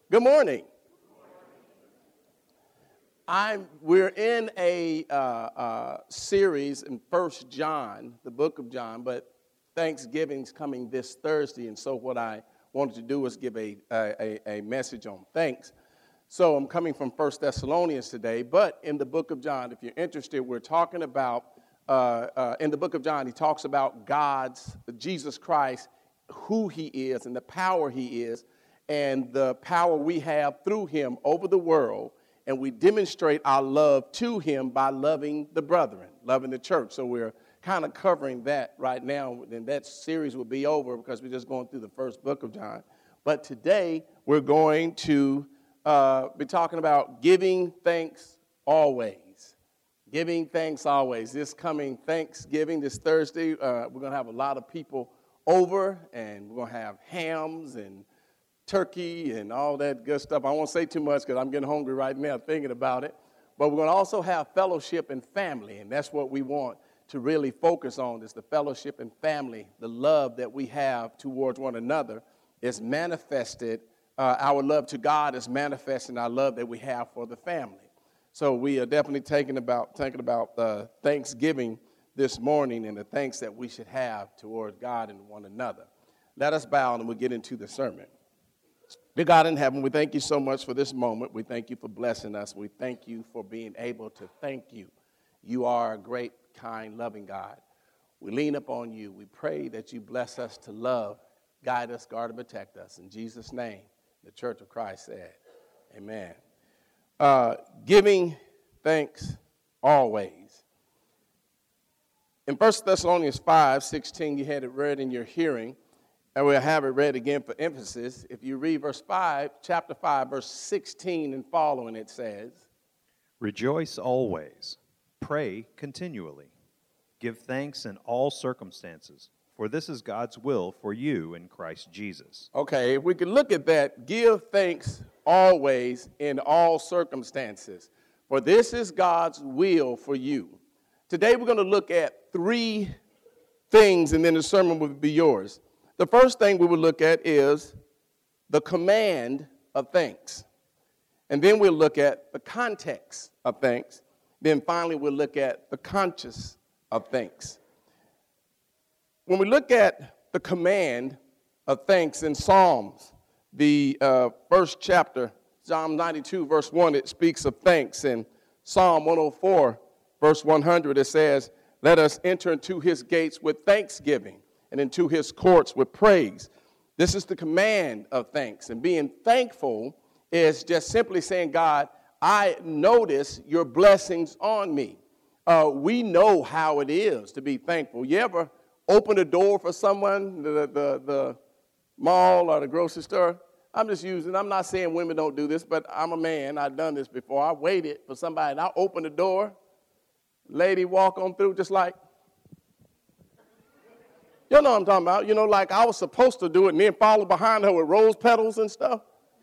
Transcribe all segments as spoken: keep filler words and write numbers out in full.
Good morning. I'm, we're in a uh, uh, series in First John, the book of John, but Thanksgiving's coming this Thursday, and so what I wanted to do was give a, a, a message on thanks. So I'm coming from First Thessalonians today, but in the book of John, if you're interested, we're talking about, uh, uh, in the book of John, he talks about God's, Jesus Christ, who he is and the power he is, and the power we have through him over the world, and we demonstrate our love to him by loving the brethren, loving the church. So we're kind of covering that right now, and that series will be over because we're just going through the first book of John. But today we're going to uh, be talking about giving thanks always. Giving thanks always. This coming Thanksgiving, this Thursday, uh, we're going to have a lot of people over, and we're going to have hams and turkey and all that good stuff. I won't say too much because I'm getting hungry right now thinking about it. But we're going to also have fellowship and family, and that's what we want to really focus on, is the fellowship and family. The love that we have towards one another is manifested. Uh, our love to God is manifesting our love that we have for the family. So we are definitely taking about, thinking about uh, Thanksgiving this morning and the thanks that we should have towards God and one another. Let us bow and we'll get into the sermon. Dear God in heaven, we thank you so much for this moment. We thank you for blessing us. We thank you for being able to thank you. You are a great, kind, loving God. We lean upon you. We pray that you bless us to love, guide us, guard, and protect us. In Jesus' name, the Church of Christ said, amen. Uh, giving thanks always. In First Thessalonians five sixteen, you had it read in your hearing. And we'll have it read again for emphasis. If you read verse five, chapter five, verse sixteen and following, it says, Rejoice always, pray continually, give thanks in all circumstances, for this is God's will for you in Christ Jesus. Okay, if we could look at that, give thanks always in all circumstances, for this is God's will for you. Today we're going to look at three things, and then the sermon will be yours. The first thing we will look at is the command of thanks. And then we'll look at the context of thanks. Then finally, we'll look at the conscience of thanks. When we look at the command of thanks in Psalms, the uh, first chapter, Psalm ninety-two, verse one, it speaks of thanks. And Psalm one oh four, verse one hundred, it says, let us enter into his gates with thanksgiving and into his courts with praise. This is the command of thanks. And being thankful is just simply saying, God, I notice your blessings on me. Uh, we know how it is to be thankful. You ever open a door for someone, the, the, the mall or the grocery store? I'm just using, I'm not saying women don't do this, but I'm a man. I've done this before. I waited for somebody, and I opened the door. Lady walk on through just like, you know what I'm talking about. You know, like I was supposed to do it and then follow behind her with rose petals and stuff.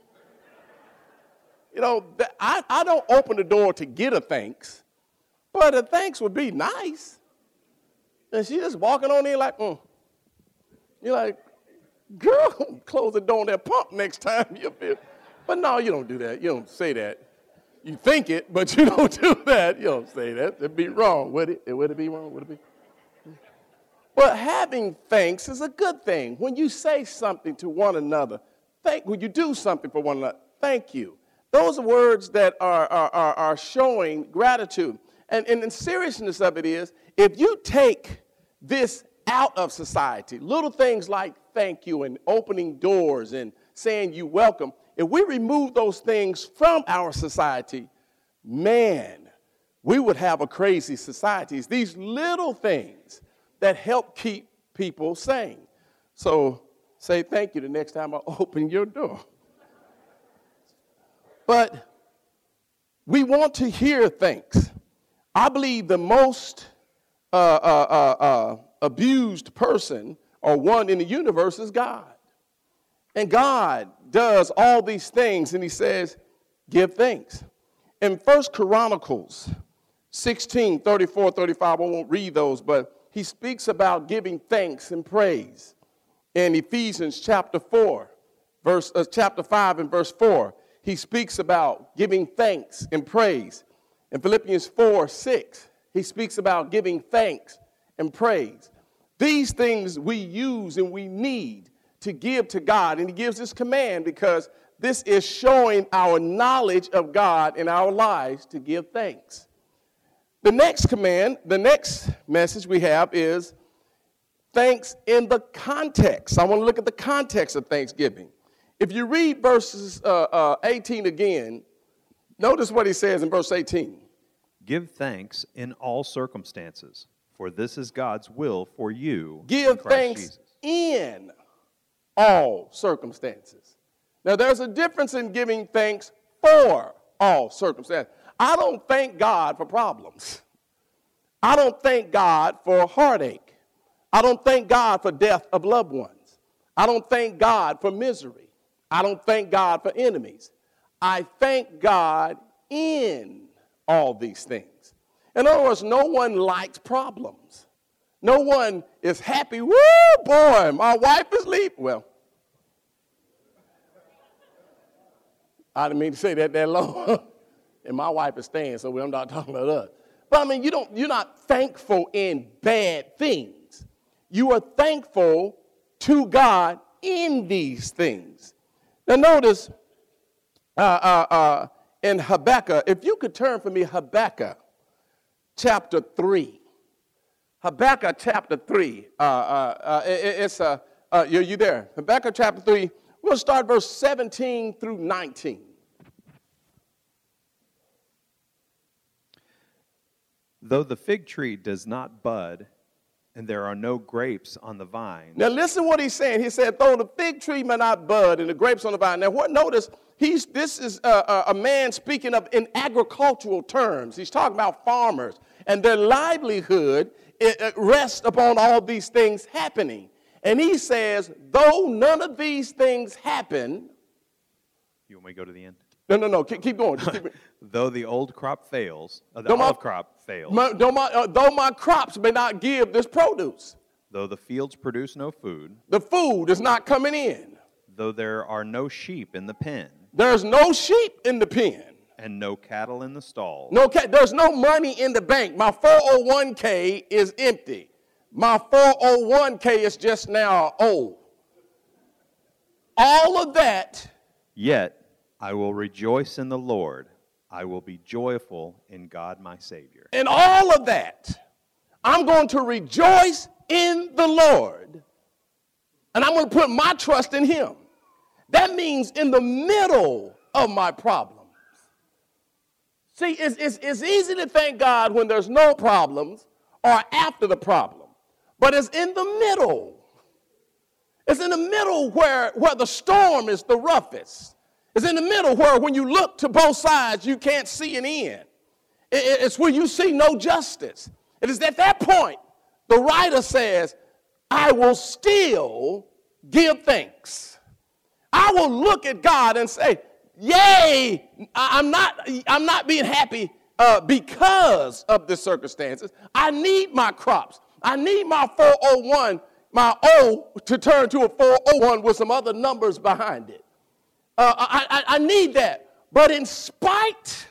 You know, I, I don't open the door to get a thanks, but a thanks would be nice. And she just walking on in like, mm. You're like, girl, close the door on that pump next time you feel. But no, you don't do that. You don't say that. You think it, but you don't do that. You don't say that. It'd be wrong, would it? Would it be wrong? Would it be? But having thanks is a good thing. When you say something to one another, thank, when you do something for one another, thank you. Those are words that are, are, are, are showing gratitude. And, and the seriousness of it is, if you take this out of society, little things like thank you and opening doors and saying you welcome, if we remove those things from our society, man, we would have a crazy society. It's these little things that help keep people sane. So say thank you the next time I open your door. But we want to hear thanks. I believe the most uh, uh, uh, uh, abused person or one in the universe is God. And God does all these things, and he says, give thanks. In First Chronicles sixteen, thirty-four, thirty-five, I won't read those, but he speaks about giving thanks and praise. In Ephesians chapter four, verse uh, chapter five and verse four, he speaks about giving thanks and praise. In Philippians four, six, he speaks about giving thanks and praise. These things we use and we need to give to God. And he gives this command because this is showing our knowledge of God in our lives to give thanks. The next command, the next message we have is thanks in the context. I want to look at the context of thanksgiving. If you read verses uh, uh, eighteen again, notice what he says in verse eighteen. Give thanks in all circumstances, for this is God's will for you. Give in Christ thanks Jesus. in all circumstances. Now, there's a difference in giving thanks for all circumstances. I don't thank God for problems. I don't thank God for heartache. I don't thank God for death of loved ones. I don't thank God for misery. I don't thank God for enemies. I thank God in all these things. In other words, no one likes problems. No one is happy. Woo, boy, my wife is leaving. Well, I didn't mean to say that that long. And my wife is staying, so I'm not talking about us. But I mean, you don't, you're not thankful in bad things. You are thankful to God in these things. Now notice uh, uh, uh, in Habakkuk, if you could turn for me, Habakkuk chapter three. Habakkuk chapter three. Uh, uh, uh, it, it's uh, uh, you you there? Habakkuk chapter three. We'll start verse seventeen through nineteen. Though the fig tree does not bud, and there are no grapes on the vine. Now listen what he's saying. He said, though the fig tree may not bud and the grapes on the vine. Now what? Notice he's this is a, a man speaking of in agricultural terms. He's talking about farmers and their livelihood it, it rests upon all these things happening. And he says, though none of these things happen. You want me to go to the end? No, no, no. Keep, keep going. Just keep, Though the old crop fails, uh, the Though my- olive crop fails. my, though, my, uh, though my crops may not give this produce, Though the fields produce no food. the food is not coming in. Though there are no sheep in the pen. There's no sheep in the pen. And no cattle in the stall. No, ca- there's no money in the bank. My four oh one k is empty. My four oh one k is just now old. All of that. Yet I will rejoice in the Lord. I will be joyful in God my Savior. And all of that, I'm going to rejoice in the Lord. And I'm going to put my trust in him. That means in the middle of my problems. See, it's, it's, it's easy to thank God when there's no problems or after the problem. But it's in the middle. It's in the middle where, where the storm is the roughest. It's in the middle where when you look to both sides, you can't see an end. It, it's where you see no justice. It is at that point, the writer says, I will still give thanks. I will look at God and say, yay, I'm not, I'm not being happy uh, because of the circumstances. I need my crops. I need my four oh one, my O to turn to a four oh one with some other numbers behind it. Uh, I, I, I need that. But in spite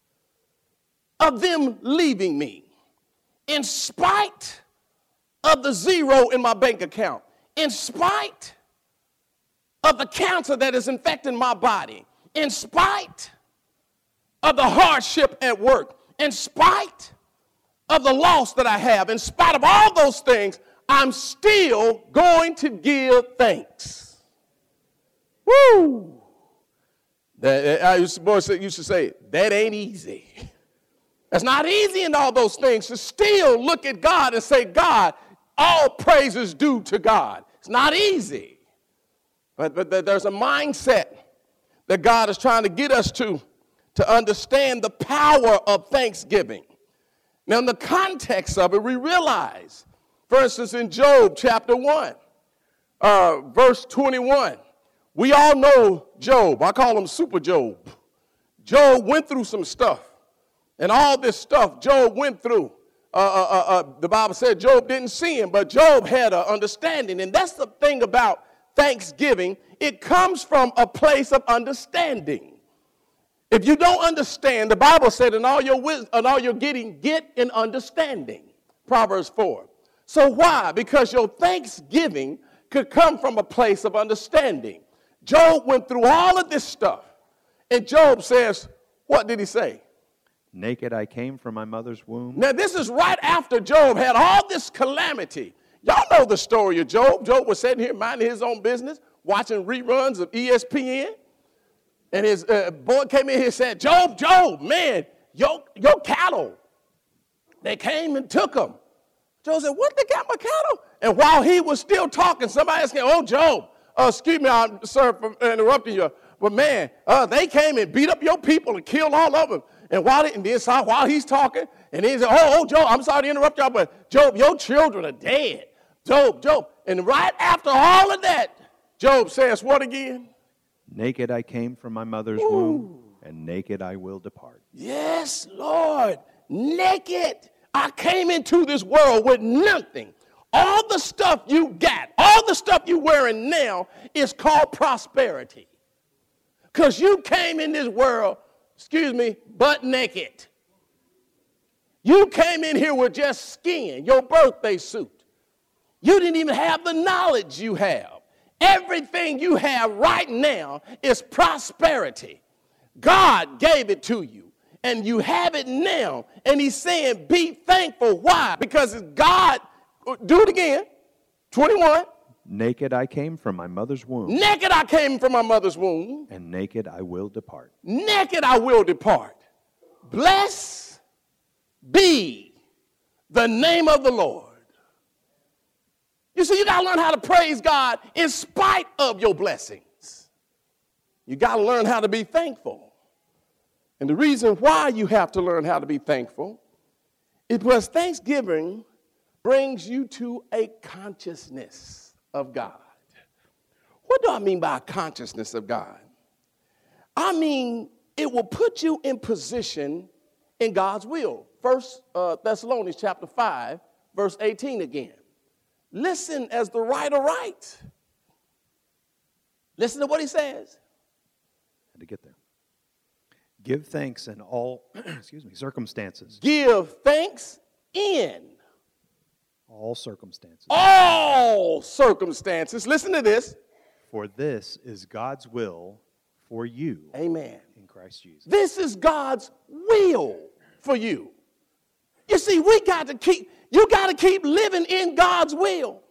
of them leaving me, in spite of the zero in my bank account, in spite of the cancer that is infecting my body, in spite of the hardship at work, in spite of the loss that I have, in spite of all those things, I'm still going to give thanks. Woo! That, I used to, boys used to say, that ain't easy. That's not easy in all those things to still look at God and say, God, all praise is due to God. It's not easy. But, but there's a mindset that God is trying to get us to, to understand the power of thanksgiving. Now, in the context of it, we realize, for instance, in Job chapter one, uh, verse twenty-one, we all know Job. I call him Super Job. Job went through some stuff. And all this stuff Job went through, uh, uh, uh, uh, the Bible said Job didn't see him, but Job had an understanding. And that's the thing about thanksgiving, it comes from a place of understanding. If you don't understand, the Bible said, in all your wisdom, in all your getting, get an understanding. Proverbs four. So why? Because your thanksgiving could come from a place of understanding. Job went through all of this stuff. And Job says, what did he say? Naked I came from my mother's womb. Now, this is right after Job had all this calamity. Y'all know the story of Job. Job was sitting here minding his own business, watching reruns of E S P N. And his uh, boy came in here and said, Job, Job, man, your, your cattle, they came and took them. Job said, what, they got my cattle? And while he was still talking, somebody else came, oh, Job, uh, excuse me, I'm, sir, for interrupting you. But, man, uh, they came and beat up your people and killed all of them. And while, they, and then saw, while he's talking, and he said, oh, oh, Job, I'm sorry to interrupt y'all, but Job, your children are dead. Job, Job. And right after all of that, Job says what again? Naked I came from my mother's Ooh. womb, and naked I will depart. Yes, Lord, naked. I came into this world with nothing. All the stuff you got, all the stuff you're wearing now is called prosperity. Because you came in this world, excuse me, butt naked. You came in here with just skin, your birthday suit. You didn't even have the knowledge you have. Everything you have right now is prosperity. God gave it to you, and you have it now. And he's saying, be thankful. Why? Because it's God. Do it again. twenty-one. Naked I came from my mother's womb. Naked I came from my mother's womb. And naked I will depart. Naked I will depart. Bless be the name of the Lord. You see, you got to learn how to praise God in spite of your blessings. You got to learn how to be thankful. And the reason why you have to learn how to be thankful is because thanksgiving brings you to a consciousness of God. What do I mean by a consciousness of God? I mean, it will put you in position in God's will. First uh, Thessalonians chapter five, verse eighteen again. Listen as the writer writes. Listen to what he says. Had to get there. Give thanks in all, excuse me, circumstances. Give thanks in all circumstances. All circumstances. Listen to this. For this is God's will for you. Amen. In Christ Jesus. This is God's will for you. You see, we got to keep, you got to keep living in God's will.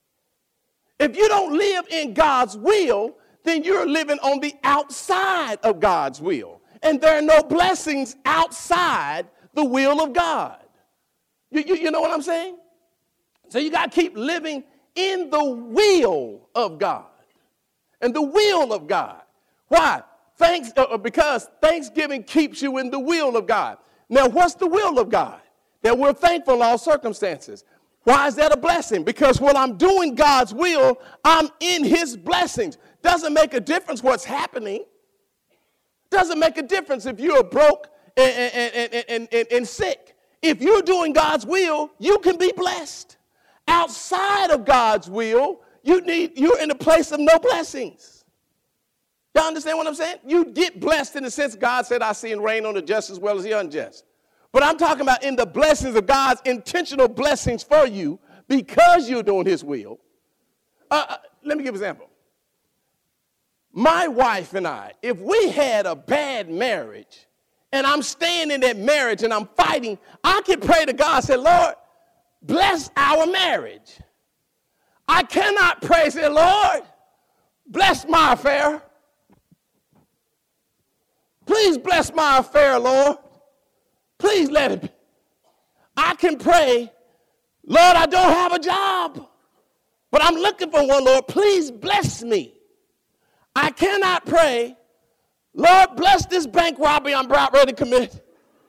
If you don't live in God's will, then you're living on the outside of God's will. And there are no blessings outside the will of God. You, you, you know what I'm saying? So you got to keep living in the will of God. And the will of God. Why? Thanks, uh, because Thanksgiving keeps you in the will of God. Now, what's the will of God? That we're thankful in all circumstances. Why is that a blessing? Because when I'm doing God's will, I'm in his blessings. Doesn't make a difference what's happening. Doesn't make a difference if you're broke and, and, and, and, and, and sick. If you're doing God's will, you can be blessed. Outside of God's will, you need, you're in a place of no blessings. Y'all understand what I'm saying? You get blessed in the sense God said, I see and rain on the just as well as the unjust. But I'm talking about in the blessings of God's intentional blessings for you because you're doing his will. Uh, let me give an example. My wife and I, if we had a bad marriage and I'm staying in that marriage and I'm fighting, I can pray to God and say, Lord, bless our marriage. I cannot pray, say, Lord, bless my affair. Please bless my affair, Lord. Please let it be. I can pray, Lord, I don't have a job, but I'm looking for one, Lord. Please bless me. I cannot pray, Lord, bless this bank robbery I'm about ready to commit.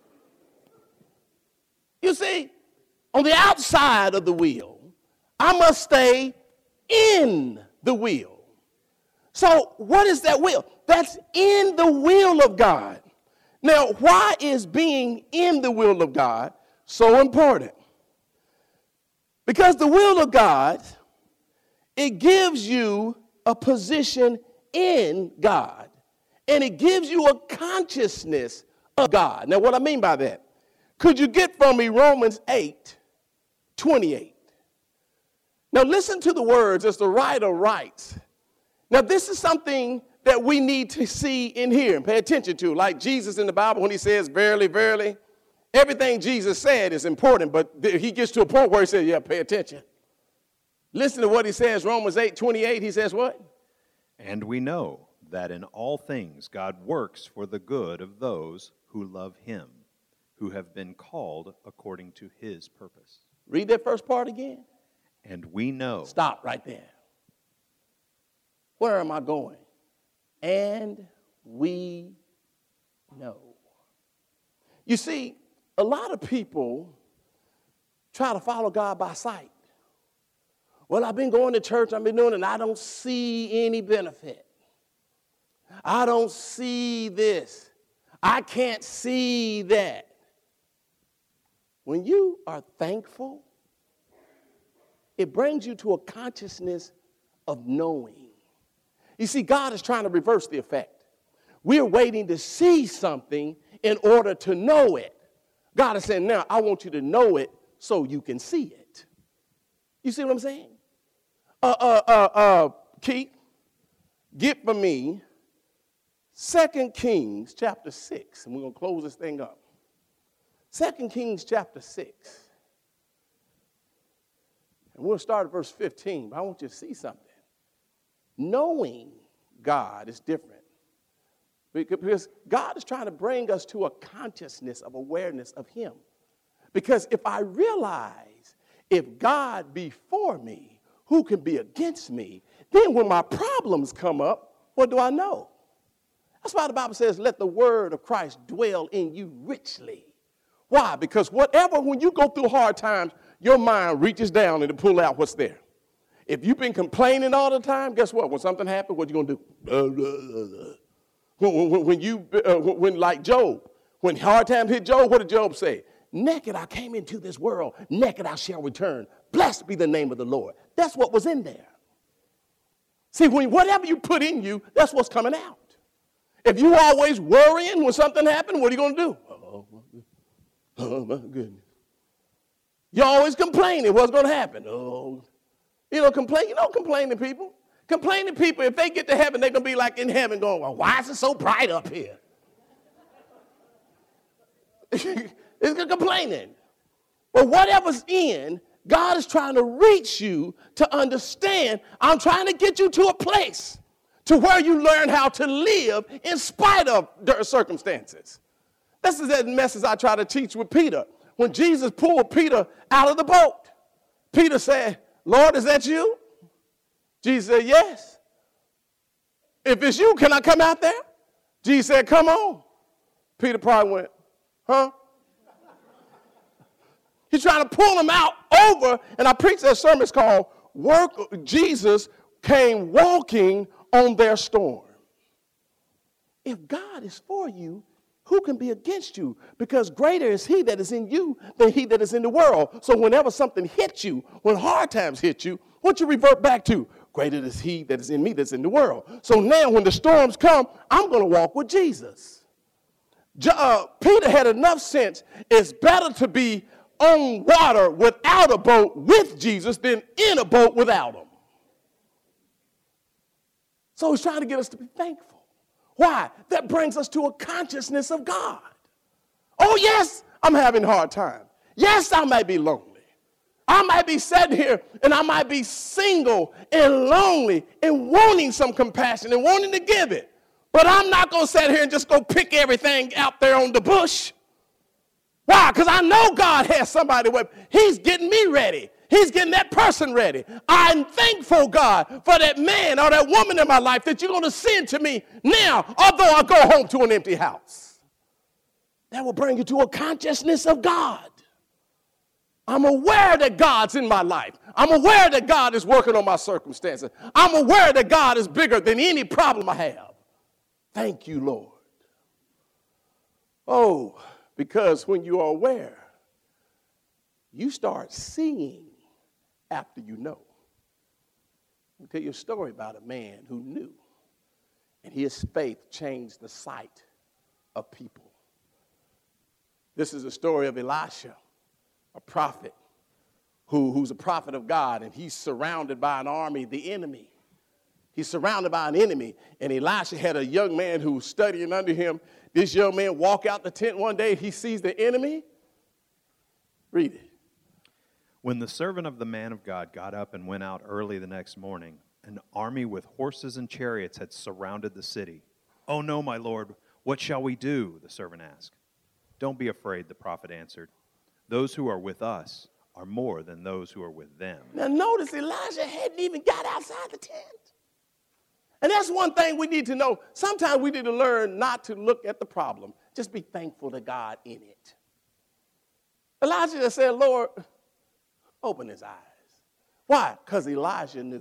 You see, on the outside of the will, I must stay in the will. So what is that will? That's in the will of God. Now, why is being in the will of God so important? Because the will of God, it gives you a position in God. And it gives you a consciousness of God. Now, what I mean by that, could you get from me Romans eight twenty-eight? Now, listen to the words as the writer writes. Now, this is something that we need to see and hear and pay attention to. Like Jesus in the Bible when he says, verily, verily, everything Jesus said is important, but he gets to a point where he says, yeah, pay attention. Listen to what he says, Romans eight twenty-eight, he says what? And we know that in all things God works for the good of those who love him, who have been called according to his purpose. Read that first part again. And we know. Stop right there. Where am I going? And we know. You see, a lot of people try to follow God by sight. Well, I've been going to church, I've been doing it, and I don't see any benefit. I don't see this. I can't see that. When you are thankful, it brings you to a consciousness of knowing. You see, God is trying to reverse the effect. We're waiting to see something in order to know it. God is saying, now, I want you to know it so you can see it. You see what I'm saying? Uh, uh, uh, uh, Keith, get for me Second Kings chapter six, and we're going to close this thing up. Second Kings chapter six. And we'll start at verse fifteen, but I want you to see something. Knowing God is different. Because God is trying to bring us to a consciousness of awareness of him. Because if I realize if God be for me, who can be against me? Then when my problems come up, what do I know? That's why the Bible says, let the word of Christ dwell in you richly. Why? Because whatever, when you go through hard times, your mind reaches down and to pull out what's there. If you've been complaining all the time, guess what? When something happens, what you going to do? When, when, when you, uh, when like Job, when hard times hit Job, what did Job say? Naked I came into this world, naked I shall return. Blessed be the name of the Lord. That's what was in there. See, when whatever you put in you, that's what's coming out. If you always worrying when something happens, what are you going to do? Oh, oh, my goodness. You're always complaining what's going to happen. Oh, you know, complain. You don't complain to people. Complaining people, if they get to heaven, they're going to be like in heaven going, well, why is it so bright up here? It's complaining. But whatever's in, God is trying to reach you to understand. I'm trying to get you to a place to where you learn how to live in spite of their circumstances. This is that message I try to teach with Peter. When Jesus pulled Peter out of the boat, Peter said, Lord, is that you? Jesus said, yes. If it's you, can I come out there? Jesus said, come on. Peter probably went, huh? He's trying to pull him out over, and I preached that sermon. It's called Work. Jesus Came Walking on Their Storm. If God is for you, who can be against you? Because greater is he that is in you than he that is in the world. So whenever something hits you, when hard times hit you, what you revert back to? Greater is he that is in me that's in the world. So now when the storms come, I'm going to walk with Jesus. Uh, Peter had enough sense. It's better to be on water without a boat with Jesus than in a boat without him. So he's trying to get us to be thankful. Why? That brings us to a consciousness of God. Oh, yes, I'm having a hard time. Yes, I may be lonely. I might be sitting here and I might be single and lonely and wanting some compassion and wanting to give it. But I'm not going to sit here and just go pick everything out there on the bush. Why? Because I know God has somebody with me. He's getting me ready. He's getting that person ready. I'm thankful, God, for that man or that woman in my life that you're going to send to me now, although I go home to an empty house. That will bring you to a consciousness of God. I'm aware that God's in my life. I'm aware that God is working on my circumstances. I'm aware that God is bigger than any problem I have. Thank you, Lord. Oh, because when you are aware, you start seeing after you know. I'll tell you a story about a man who knew, and his faith changed the sight of people. This is a story of Elisha, a prophet who, who's a prophet of God, and he's surrounded by an army, the enemy. He's surrounded by an enemy, and Elisha had a young man who was studying under him. This young man walk out the tent one day, he sees the enemy. Read it. When the servant of the man of God got up and went out early the next morning, an army with horses and chariots had surrounded the city. "Oh no, my lord, what shall we do?" the servant asked. "Don't be afraid," the prophet answered. "Those who are with us are more than those who are with them." Now notice Elijah hadn't even got outside the tent. And that's one thing we need to know. Sometimes we need to learn not to look at the problem. Just be thankful to God in it. Elijah just said, "Lord, open his eyes." Why? Because Elijah knew.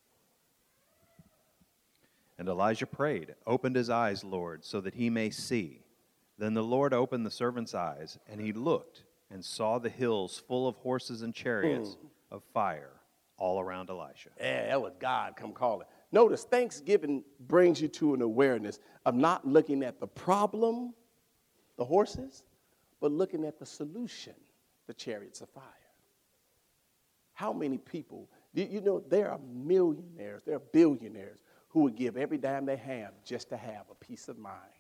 And Elijah prayed, "Opened his eyes, Lord, so that he may see." Then the Lord opened the servant's eyes, and he looked and saw the hills full of horses and chariots mm. of fire all around Elisha. Yeah, that was God come calling. Notice, Thanksgiving brings you to an awareness of not looking at the problem, the horses, but looking at the solution, the chariots of fire. How many people, you know, there are millionaires, there are billionaires who would give every dime they have just to have a peace of mind.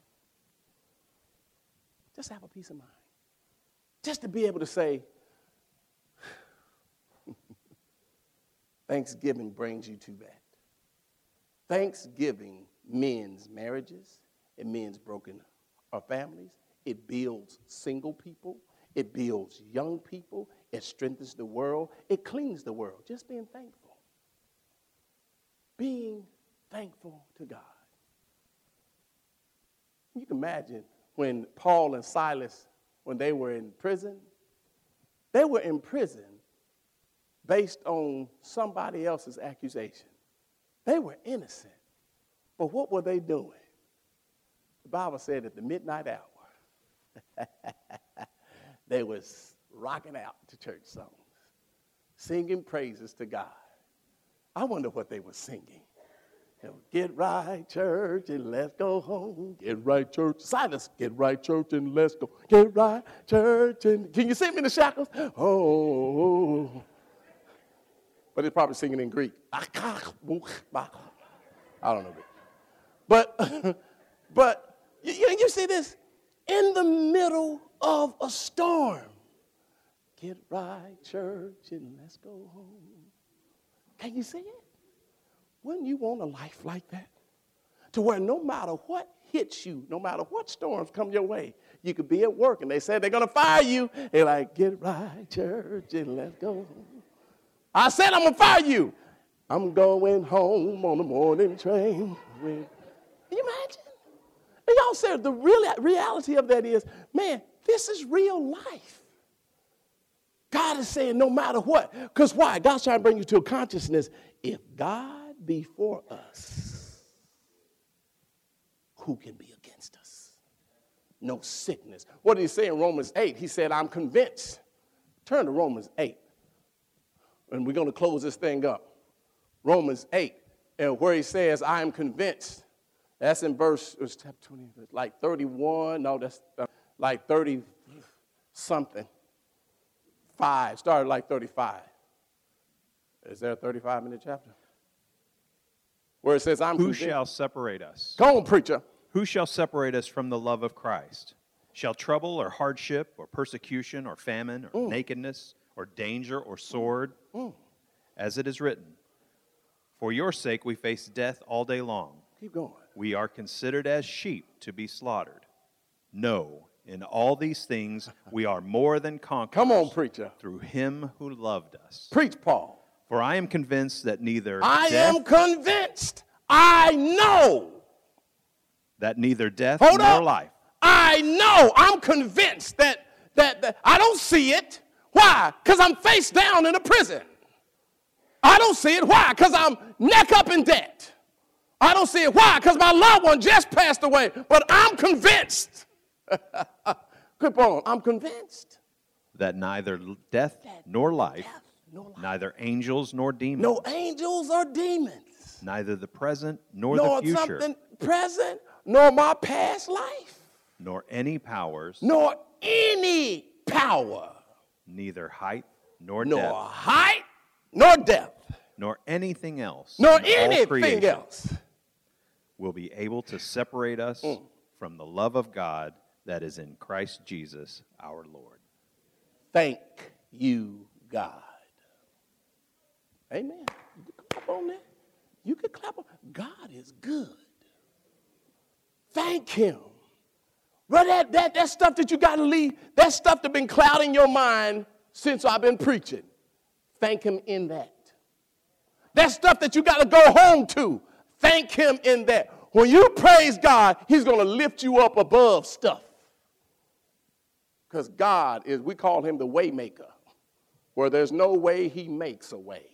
Just have a peace of mind. Just to be able to say, Thanksgiving brings you to that. Thanksgiving mends marriages, it mends broken uh, families, it builds single people, it builds young people, it strengthens the world, it cleans the world. Just being thankful. Being thankful to God. You can imagine when Paul and Silas, when they were in prison, they were in prison based on somebody else's accusation. They were innocent. But what were they doing? The Bible said at the midnight hour, they was rocking out to church songs, singing praises to God. I wonder what they were singing. You know, get right, church, and let's go home. Get right, church. Silas, get right, church, and let's go. Get right, church, and can you sing me the shackles? Oh. But it's probably singing in Greek. I don't know. But, but you, you see this? In the middle of a storm. Get right, church, and let's go home. Can you see it? Wouldn't you want a life like that? To where no matter what hits you, no matter what storms come your way, you could be at work and they said they're going to fire you. They're like, get right, church, and let's go home. I said I'm going to fire you. I'm going home on the morning train. Can you imagine? And y'all said the real reality of that is, man, this is real life. God is saying no matter what. Because why? God's trying to bring you to a consciousness. If God be for us, who can be against us? No sickness. What did he say in Romans eight? He said, I'm convinced. Turn to Romans eight. And we're going to close this thing up. Romans eight, and where he says, I am convinced. That's in verse, it was twenty, like thirty-one. No, that's uh, like thirty something. Five, started like thirty-five. Is there a thirty-five minute chapter? Where it says, I'm Who convinced. shall separate us? Come on, preacher. Who shall separate us from the love of Christ? Shall trouble or hardship or persecution or famine or mm. nakedness or danger or sword? Mm. As it is written, for your sake we face death all day long. Keep going. We are considered as sheep to be slaughtered. No, in all these things we are more than conquerors. Come on, preacher. Through him who loved us. Preach, Paul. For I am convinced that neither I death, am convinced. I know. That neither death Hold nor up. life. I know. I'm convinced that, that, that I don't see it. Why? Because I'm face down in a prison. I don't see it. Why? Because I'm neck up in debt. I don't see it. Why? Because my loved one just passed away. But I'm convinced. Keep on. I'm convinced. That neither death nor life, nor life. Neither angels nor demons. No angels or demons. Neither the present nor, Nor the future. something present, nor my past life. Nor any powers. Nor any power. Neither height nor Nor depth. height, nor depth. Nor anything else. Nor in all anything creation else. will be able to separate us Mm. from the love of God that is in Christ Jesus our Lord. Thank you, God. Amen. You can clap on that. You can clap on. God is good. Thank him. Bro, that, that, that stuff that you got to leave, that stuff that's been clouding your mind since I've been preaching. Thank him in that. That stuff that you got to go home to, thank him in that. When you praise God, he's going to lift you up above stuff. Because God is, we call him the way maker. Where there's no way, he makes a way.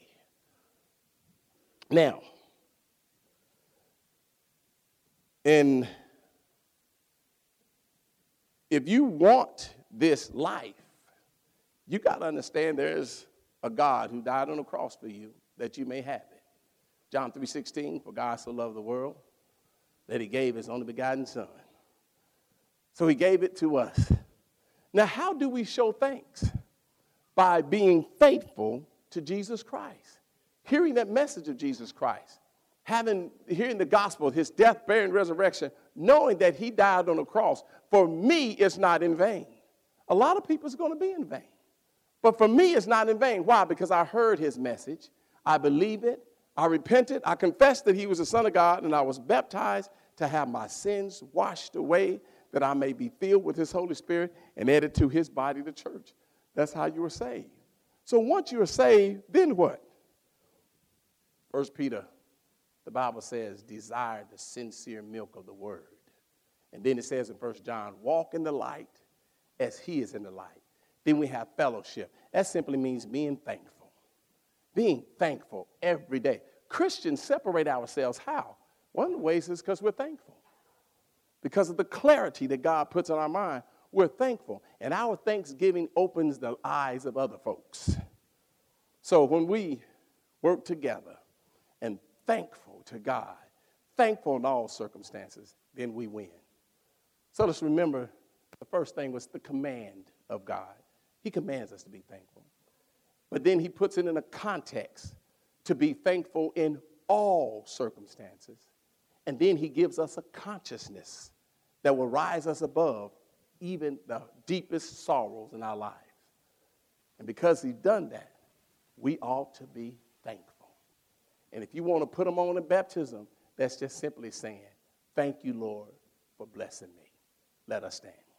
Now, in, if you want this life, you got to understand there's a God who died on the cross for you that you may have it. John three sixteen, for God so loved the world that he gave his only begotten son. So he gave it to us. Now, how do we show thanks? By being faithful to Jesus Christ. Hearing that message of Jesus Christ. Having, hearing the gospel, his death, burial, and resurrection, knowing that he died on the cross. For me, it's not in vain. A lot of people, it's going to be in vain. But for me, it's not in vain. Why? Because I heard his message. I believe it. I repented. I confessed that he was the Son of God, and I was baptized to have my sins washed away, that I may be filled with his Holy Spirit and added to his body, the church. That's how you were saved. So once you are saved, then what? First Peter, the Bible says, desire the sincere milk of the word. And then it says in First John, walk in the light as he is in the light. Then we have fellowship. That simply means being thankful. Being thankful every day. Christians separate ourselves how? One of the ways is because we're thankful. Because of the clarity that God puts in our mind, we're thankful. And our thanksgiving opens the eyes of other folks. So when we work together and thankful to God, thankful in all circumstances, then we win. So let's remember the first thing was the command of God. He commands us to be thankful. But then he puts it in a context to be thankful in all circumstances. And then he gives us a consciousness that will rise us above even the deepest sorrows in our lives. And because he's done that, we ought to be thankful. And if you want to put them on in baptism, that's just simply saying, thank you, Lord, for blessing me. Let us stand.